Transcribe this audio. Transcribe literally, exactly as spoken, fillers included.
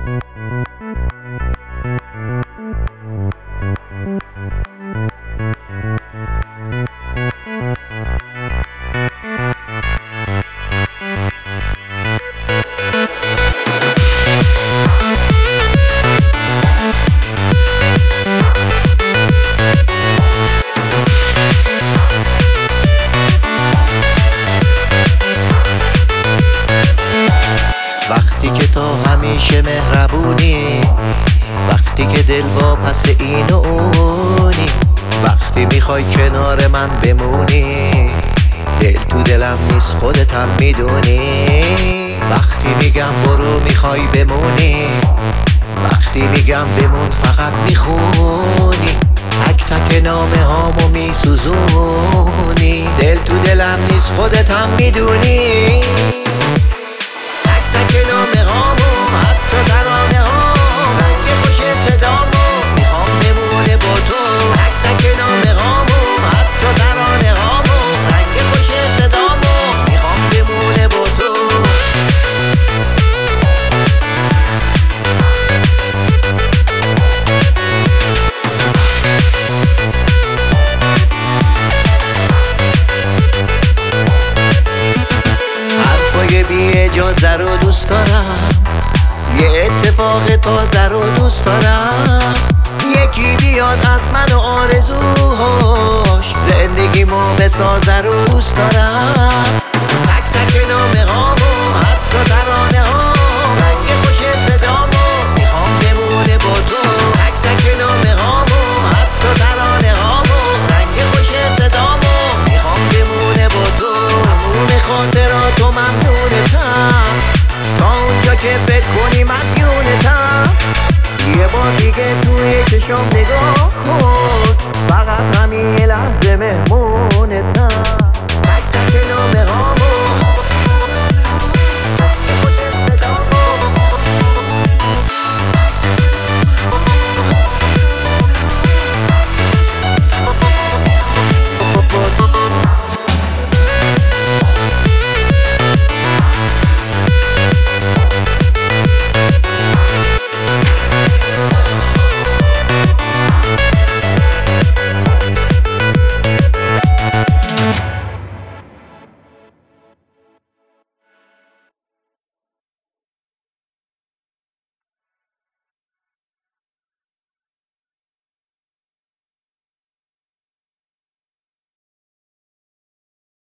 وقتی که تو همیشه مهربونی، وقتی که دل با پس این و اونی، وقتی میخوای کنار من بمونی، دل تو دلم نیست خودت هم میدونی. وقتی میگم برو میخوای بمونی، وقتی میگم بمون فقط میخونی، تک تک نامه هامو میسوزونی، دل تو دلم نیست خودت هم میدونی. تک نامه هامو حتی ترانه هامو رنگ خوش صدامو میخوام بمونه با تو. تک تک نامه هامو حتی ترانه هامو رنگ خوش صدامو میخوام بمونه با تو. حرفای بی اجازه رو دوست دارم، یه اتفاق تازه رو دوست دارم، یکی بیاد از من و آرزوهاش زندگیمو بسازه رو دوست دارم. تک تک نامه هامو حتی ترانه هامو رنگ خوش صدامو میخوام بمونه با تو. تک تک نامه هامو حتی ترانه هامو رنگ خوش صدامو میخوام بمونه با تو. تموم خاطراتو ممنونتم، تا اونجا که فکر کنی مدیونتم، یه بار دیگه توی چشم نگاه